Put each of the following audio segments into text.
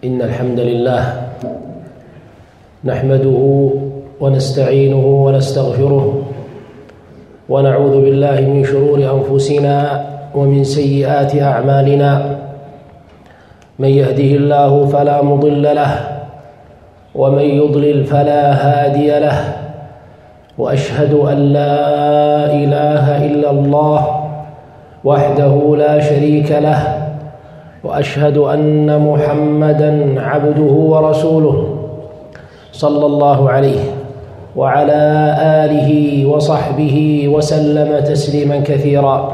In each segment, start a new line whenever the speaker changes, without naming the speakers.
إن الحمد لله نحمده ونستعينه ونستغفره ونعوذ بالله من شرور أنفسنا ومن سيئات أعمالنا. من يهده الله فلا مضل له ومن يضلل فلا هادي له، وأشهد أن لا إله إلا الله وحده لا شريك له، وأشهد أن محمدًا عبده ورسوله صلى الله عليه وعلى آله وصحبه وسلم تسليمًا كثيرا.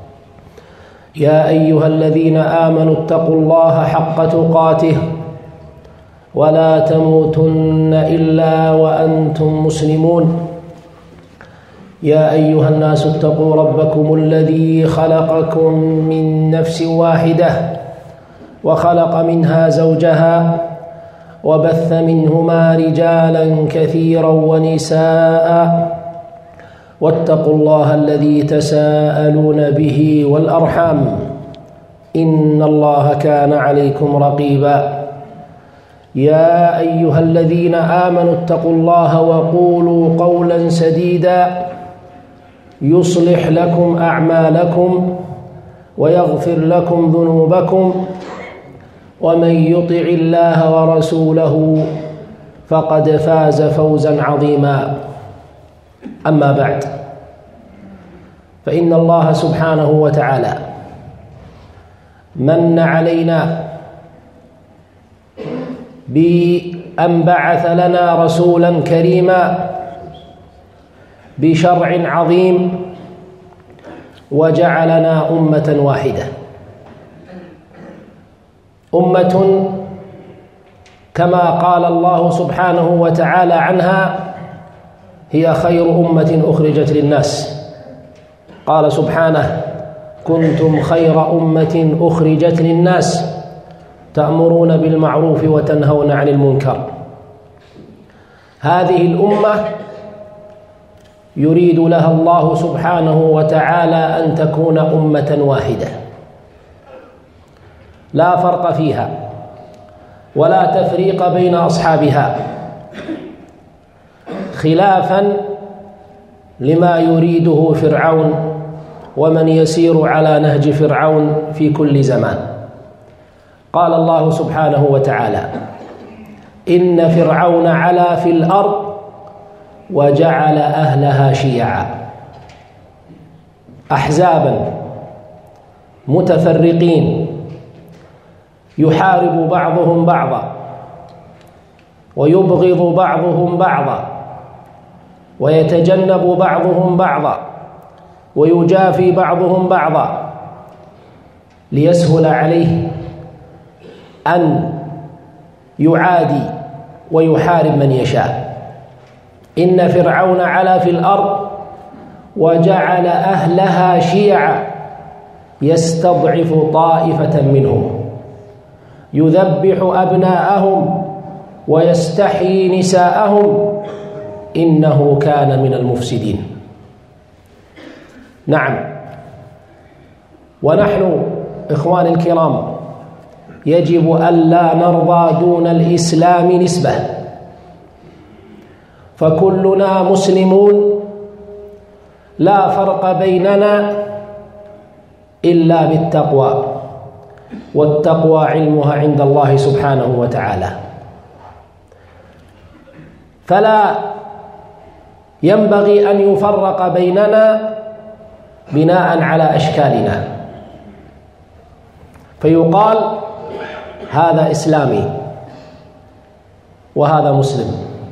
يا أيها الذين آمنوا اتقوا الله حق تقاته ولا تموتن إلا وأنتم مسلمون. يا أيها الناس اتقوا ربكم الذي خلقكم من نفس واحدة وخلق منها زوجها وبث منهما رجالا كثيرا ونساء، واتقوا الله الذي تساءلون به والأرحام إن الله كان عليكم رقيبا. يا أيها الذين آمنوا اتقوا الله وقولوا قولا سديدا يصلح لكم أعمالكم ويغفر لكم ذنوبكم، ومن يطع الله ورسوله فقد فاز فوزا عظيما. أما بعد، فإن الله سبحانه وتعالى من علينا بأن بعث لنا رسولا كريما بشرع عظيم وجعلنا أمة واحدة، أمة كما قال الله سبحانه وتعالى عنها هي خير أمة أخرجت للناس. قال سبحانه: كنتم خير أمة أخرجت للناس تأمرون بالمعروف وتنهون عن المنكر. هذه الأمة يريد لها الله سبحانه وتعالى أن تكون أمة واحدة لا فرق فيها ولا تفريق بين أصحابها، خلافا لما يريده فرعون ومن يسير على نهج فرعون في كل زمان. قال الله سبحانه وتعالى: إن فرعون علا في الأرض وجعل أهلها شيعا، أحزابا متفرقين يحارب بعضهم بعضا ويبغض بعضهم بعضا ويتجنب بعضهم بعضا ويجافي بعضهم بعضا ليسهل عليه أن يعادي ويحارب من يشاء. إن فرعون علا في الأرض وجعل أهلها شيعا يستضعف طائفة منهم يذبح أبناءهم ويستحيي نساءهم إنه كان من المفسدين. نعم، ونحن إخواني الكرام يجب ألا نرضى دون الإسلام نسبة، فكلنا مسلمون لا فرق بيننا إلا بالتقوى، والتقوى علمها عند الله سبحانه وتعالى. فلا ينبغي أن يفرق بيننا بناء على أشكالنا، فيقال هذا إسلامي وهذا مسلم،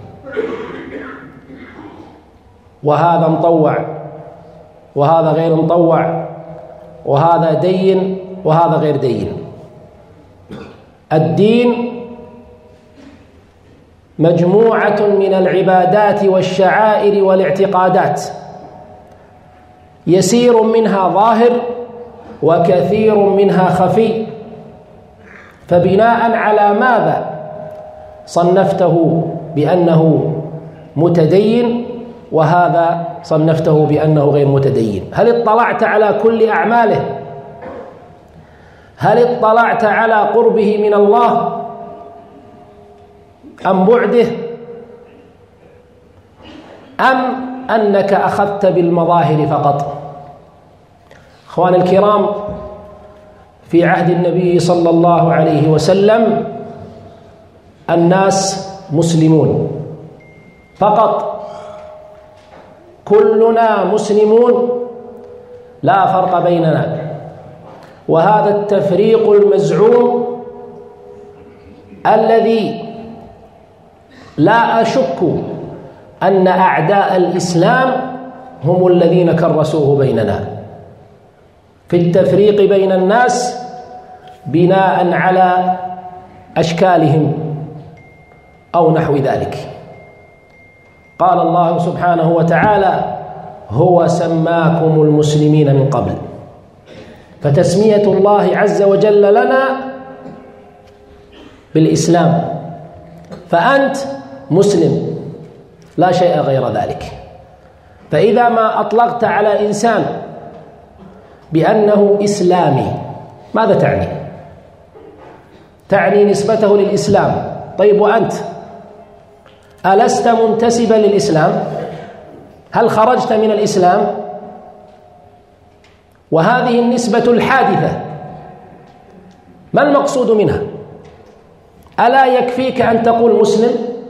وهذا مطوع وهذا غير مطوع، وهذا دين وهذا غير دين. الدين مجموعة من العبادات والشعائر والاعتقادات، يسير منها ظاهر وكثير منها خفي، فبناء على ماذا صنفته بأنه متدين وهذا صنفته بأنه غير متدين؟ هل اطلعت على كل أعماله؟ هل اطلعت على قربه من الله؟ أم بعده، أم أنك أخذت بالمظاهر فقط؟ أخواني الكرام، في عهد النبي صلى الله عليه وسلم الناس مسلمون فقط، كلنا مسلمون لا فرق بيننا. وهذا التفريق المزعوم الذي لا أشك أن أعداء الإسلام هم الذين كرسوه بيننا، في التفريق بين الناس بناء على أشكالهم أو نحو ذلك. قال الله سبحانه وتعالى: هو سماكم المسلمين من قبل. فتسمية الله عز وجل لنا بالإسلام، فأنت مسلم لا شيء غير ذلك. فإذا ما أطلقت على إنسان بأنه إسلامي ماذا تعني؟ تعني نسبته للإسلام. طيب وأنت ألست منتسبا للإسلام؟ هل خرجت من الإسلام؟ وهذه النسبة الحادثة ما المقصود منها؟ ألا يكفيك أن تقول مسلم؟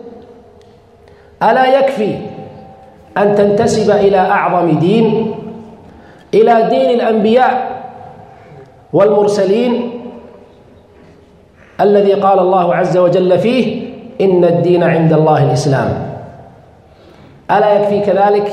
ألا يكفي أن تنتسب إلى أعظم دين، إلى دين الأنبياء والمرسلين الذي قال الله عز وجل فيه: إن الدين عند الله الإسلام؟ ألا يكفي كذلك؟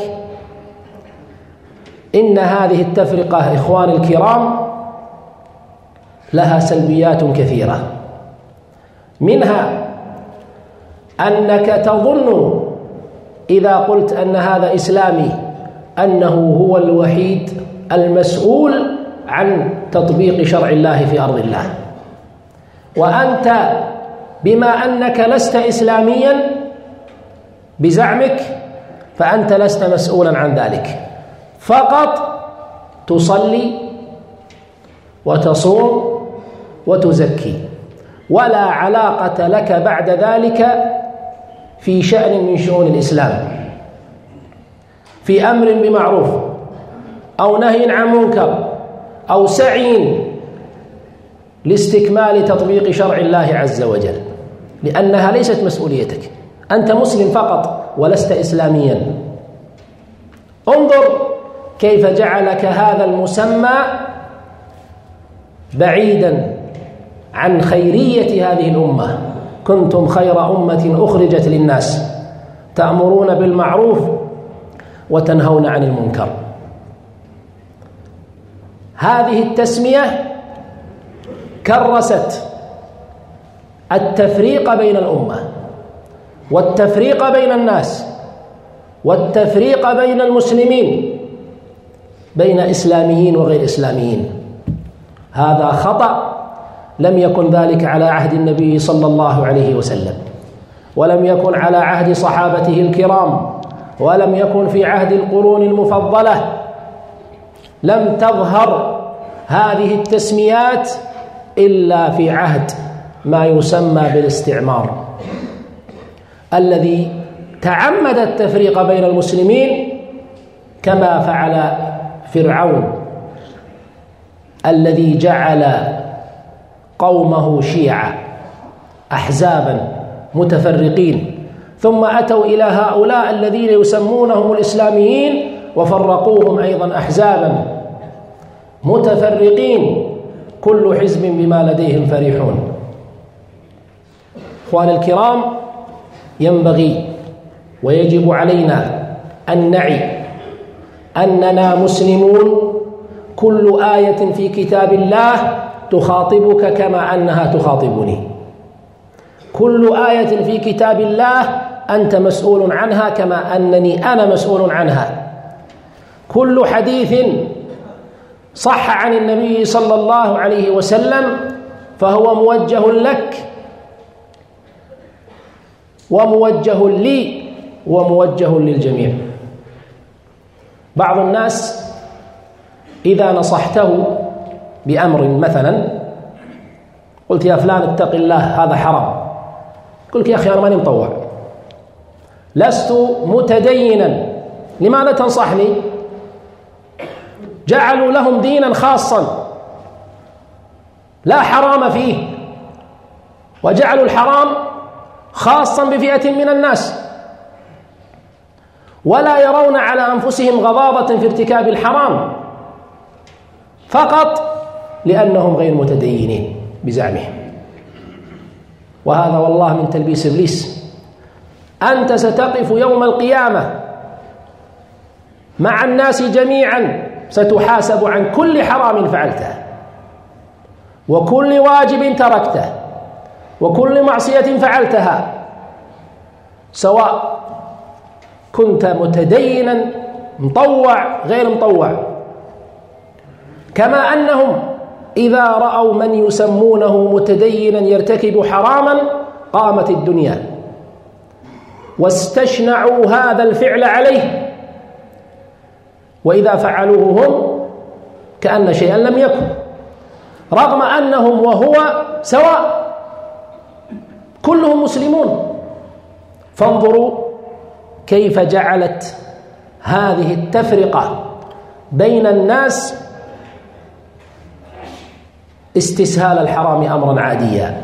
إن هذه التفرقة إخواني الكرام لها سلبيات كثيرة، منها أنك تظن إذا قلت أن هذا إسلامي أنه هو الوحيد المسؤول عن تطبيق شرع الله في أرض الله، وأنت بما أنك لست إسلاميا بزعمك فأنت لست مسؤولا عن ذلك، فقط تصلي وتصوم وتزكي، ولا علاقة لك بعد ذلك في شأن من شؤون الإسلام، في أمر بمعروف أو نهي عن منكر أو سعي لاستكمال تطبيق شرع الله عز وجل، لأنها ليست مسؤوليتك. أنت مسلم فقط ولست إسلاميا. انظر كيف جعلك هذا المسمى بعيدا عن خيرية هذه الأمة. كنتم خير أمة أخرجت للناس تأمرون بالمعروف وتنهون عن المنكر. هذه التسمية كرست التفريق بين الأمة والتفريق بين الناس والتفريق بين المسلمين، بين إسلاميين وغير إسلاميين. هذا خطأ لم يكن ذلك على عهد النبي صلى الله عليه وسلم، ولم يكن على عهد صحابته الكرام، ولم يكن في عهد القرون المفضلة. لم تظهر هذه التسميات إلا في عهد ما يسمى بالاستعمار، الذي تعمد التفريق بين المسلمين كما فعل فرعون الذي جعل قومه شيعا أحزابا متفرقين، ثم أتوا إلى هؤلاء الذين يسمونهم الإسلاميين وفرقوهم أيضا أحزابا متفرقين، كل حزب بما لديهم فرحون. إخواني الكرام، ينبغي ويجب علينا أن نعي أننا مسلمون. كل آية في كتاب الله تخاطبك كما أنها تخاطبني. كل آية في كتاب الله أنت مسؤول عنها كما أنني أنا مسؤول عنها. كل حديث صح عن النبي صلى الله عليه وسلم فهو موجه لك وموجه لي وموجه للجميع. بعض الناس إذا نصحته بأمر مثلا، قلت يا فلان اتق الله هذا حرام، يقول لك يا أخي أنا ماني مطوع، لست متدينا، لماذا تنصحني؟ جعلوا لهم دينا خاصا لا حرام فيه، وجعلوا الحرام خاصا بفئة من الناس، ولا يرون على أنفسهم غضاضة في ارتكاب الحرام فقط لأنهم غير متدينين بزعمهم. وهذا والله من تلبيس إبليس. أنت ستقف يوم القيامة مع الناس جميعا، ستحاسب عن كل حرام فعلته، وكل واجب تركته، وكل معصية فعلتها، سواء كنت متدينا مطوع غير مطوع. كما أنهم إذا رأوا من يسمونه متدينا يرتكب حراما قامت الدنيا واستشنعوا هذا الفعل عليه، وإذا فعلوه هم كأن شيئا لم يكن، رغم أنهم وهو سواء كلهم مسلمون. فانظروا كيف جعلت هذه التفرقة بين الناس استسهال الحرام أمرا عاديا،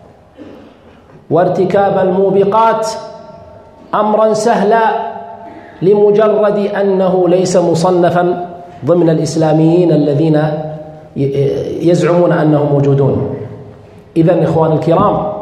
وارتكاب الموبقات أمرا سهلا، لمجرد أنه ليس مصنفا ضمن الإسلاميين الذين يزعمون أنهم موجودون. إذن إخوان الكرام،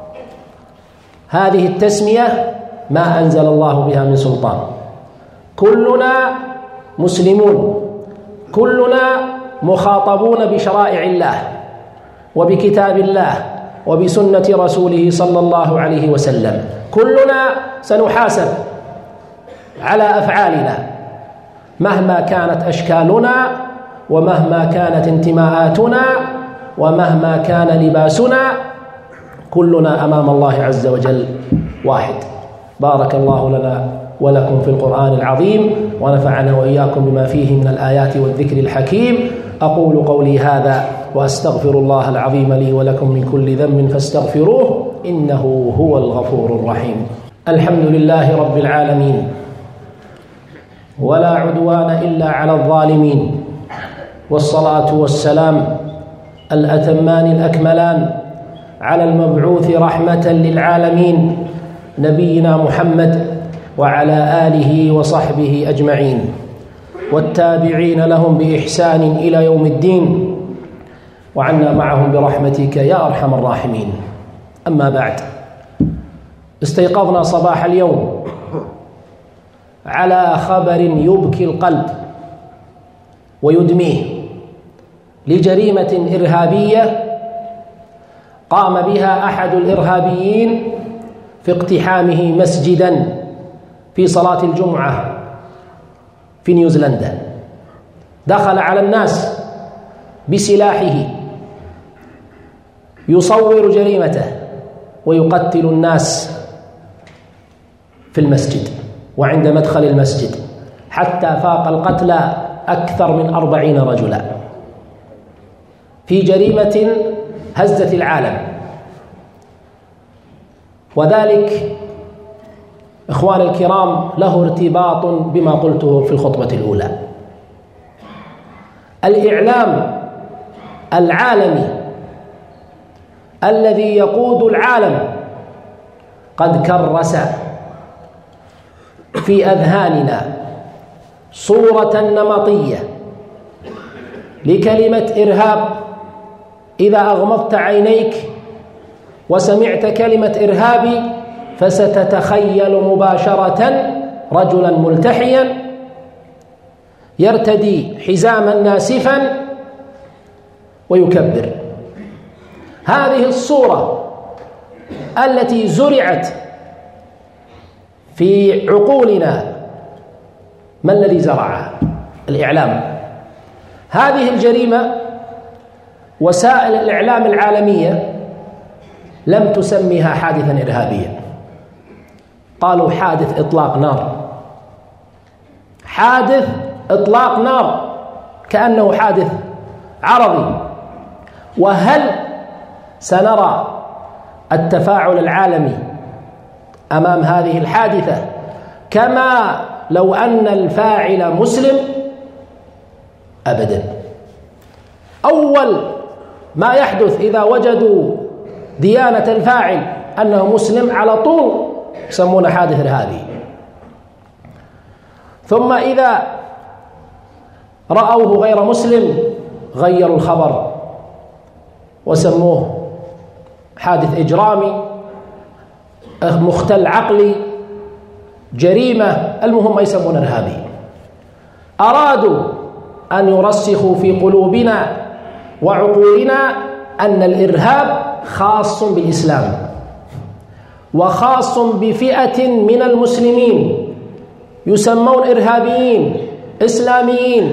هذه التسمية ما أنزل الله بها من سلطان، كلنا مسلمون، كلنا مخاطبون بشرائع الله وبكتاب الله وبسنة رسوله صلى الله عليه وسلم، كلنا سنحاسب على أفعالنا مهما كانت أشكالنا، ومهما كانت انتماءاتنا، ومهما كان لباسنا، كلنا أمام الله عز وجل واحد. بارك الله لنا ولكم في القرآن العظيم، ونفعنا وإياكم بما فيه من الآيات والذكر الحكيم. أقول قولي هذا وأستغفر الله العظيم لي ولكم من كل ذنب فاستغفروه إنه هو الغفور الرحيم. الحمد لله رب العالمين، ولا عدوان إلا على الظالمين، والصلاة والسلام الأتمان الأكملان على المبعوث رحمة للعالمين نبينا محمد وعلى آله وصحبه أجمعين، والتابعين لهم بإحسان إلى يوم الدين، وعنا معهم برحمتك يا أرحم الراحمين. أما بعد، استيقظنا صباح اليوم على خبر يبكي القلب ويدميه، لجريمة إرهابية قام بها أحد الإرهابيين في اقتحامه مسجدا في صلاة الجمعة في نيوزيلندا. دخل على الناس بسلاحه يصور جريمته ويقتل الناس في المسجد وعند مدخل المسجد، حتى فاق القتلى أكثر من 40 رجلا في جريمة هزت العالم. وذلك إخواني الكرام له ارتباط بما قلته في الخطبة الأولى. الإعلام العالمي الذي يقود العالم قد كرس في أذهاننا صورة نمطية لكلمة إرهاب. إذا أغمضت عينيك وسمعت كلمة إرهابي فستتخيل مباشرة رجلا ملتحيا يرتدي حزاما ناسفا ويكبر. هذه الصورة التي زرعت في عقولنا، ما الذي زرعها؟ الإعلام. هذه الجريمة وسائل الإعلام العالمية لم تسميها حادثا إرهابيا، قالوا حادث إطلاق نار، حادث إطلاق نار، كأنه حادث عرضي. وهل سنرى التفاعل العالمي أمام هذه الحادثة، كما لو أن الفاعل مسلم أبدا. أول ما يحدث إذا وجدوا ديانة الفاعل أنه مسلم على طول يسمونه حادث إرهابي. ثم إذا رأوه غير مسلم غيروا الخبر وسموه حادث إجرامي، مختل عقلي، جريمة، المهم يسمونه إرهابي. أرادوا أن يرسخوا في قلوبنا وعقولنا أن الإرهاب خاص بالإسلام وخاص بفئة من المسلمين يسمون إرهابيين إسلاميين،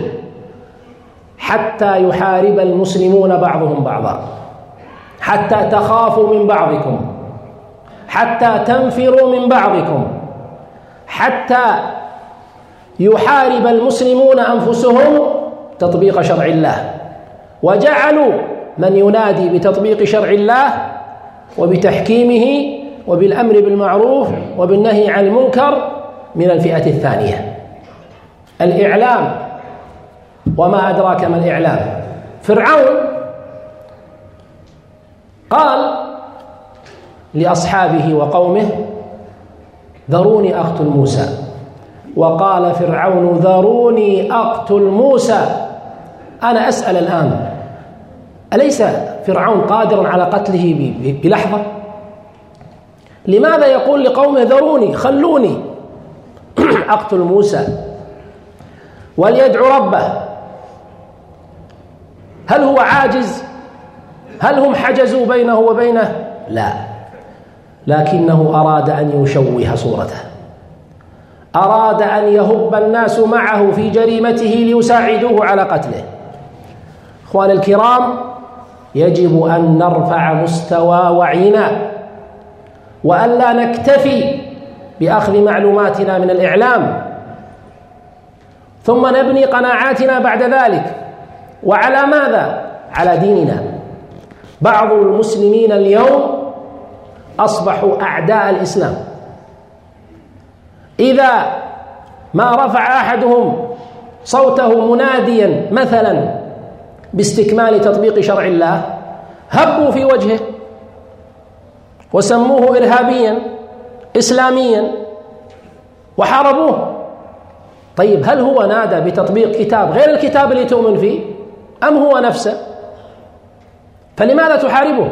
حتى يحارب المسلمون بعضهم بعضا، حتى تخافوا من بعضكم، حتى تنفروا من بعضكم، حتى يحارب المسلمون أنفسهم تطبيق شرع الله، وجعلوا من ينادي بتطبيق شرع الله وبتحكيمه وبالأمر بالمعروف وبالنهي عن المنكر من الفئة الثانية. الإعلام، وما أدراك ما الإعلام. فرعون قال لأصحابه وقومه: ذروني أقتل موسى. وقال فرعون: ذروني أقتل موسى. أنا أسأل الآن، أليس فرعون قادرا على قتله بلحظة؟ لماذا يقول لقومه: ذروني، خلوني أقتل موسى وليدعو ربه؟ هل هو عاجز؟ هل هم حجزوا بينه وبينه؟ لا، لكنه أراد أن يشوه صورته، أراد أن يهب الناس معه في جريمته ليساعدوه على قتله. إخوان الكرام، يجب أن نرفع مستوى وعينا، وألا نكتفي بأخذ معلوماتنا من الإعلام ثم نبني قناعاتنا بعد ذلك. وعلى ماذا؟ على ديننا. بعض المسلمين اليوم أصبحوا أعداء الإسلام. إذا ما رفع أحدهم صوته مناديا مثلا باستكمال تطبيق شرع الله هبوا في وجهه وسموه إرهابيا إسلاميا وحاربوه. طيب، هل هو نادى بتطبيق كتاب غير الكتاب اللي تؤمن فيه أم هو نفسه؟ فلماذا تحاربه؟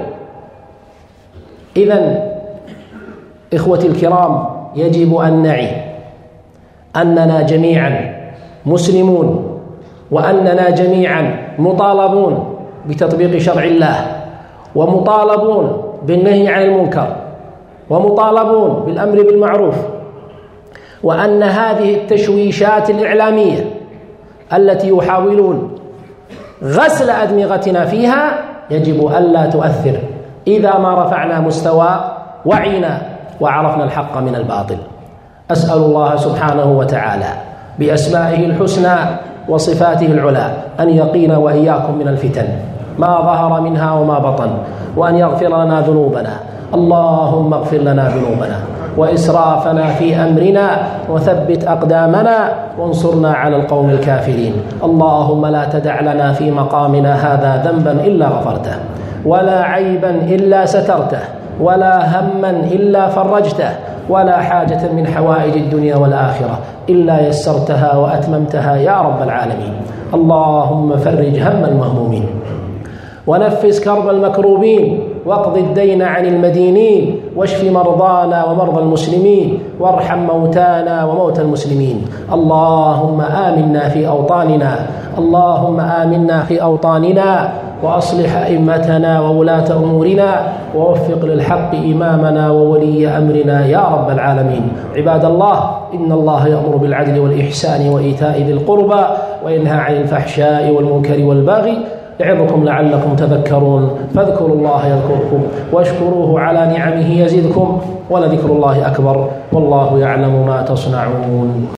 إذن إخوتي الكرام، يجب أن نعي أننا جميعا مسلمون، وأننا جميعا مطالبون بتطبيق شرع الله، ومطالبون بالنهي عن المنكر، ومطالبون بالأمر بالمعروف، وأن هذه التشويشات الإعلامية التي يحاولون غسل أدمغتنا فيها يجب ألا تؤثر إذا ما رفعنا مستوى وعينا وعرفنا الحق من الباطل. أسأل الله سبحانه وتعالى بأسمائه الحسنى وصفاته العلى أن يقينا وإياكم من الفتن ما ظهر منها وما بطن، وأن يغفر لنا ذنوبنا. اللهم اغفر لنا ذنوبنا وإسرافنا في أمرنا، وثبت أقدامنا، وانصرنا على القوم الكافرين. اللهم لا تدع لنا في مقامنا هذا ذنبا إلا غفرته، ولا عيبا إلا سترته، ولا هما إلا فرجته، ولا حاجة من حوائج الدنيا والآخرة إلا يسرتها وأتممتها يا رب العالمين. اللهم فرج هم المهمومين، ونفس كرب المكروبين، واقض الدين عن المدينين، واشف مرضانا ومرضى المسلمين، وارحم موتانا وموتى المسلمين. اللهم آمنا في أوطاننا، اللهم آمنا في أوطاننا، وأصلح أئمتنا وولاة أمورنا، ووفق للحق إمامنا وولي أمرنا يا رب العالمين. عباد الله، إن الله يأمر بالعدل والإحسان وإيتاء ذي القربى، وينهى عن الفحشاء والمنكر والبغي، يعظكم لعلكم تذكرون. فاذكروا الله يذكركم، واشكروه على نعمه يزدكم، ولذكر الله أكبر، والله يعلم ما تصنعون.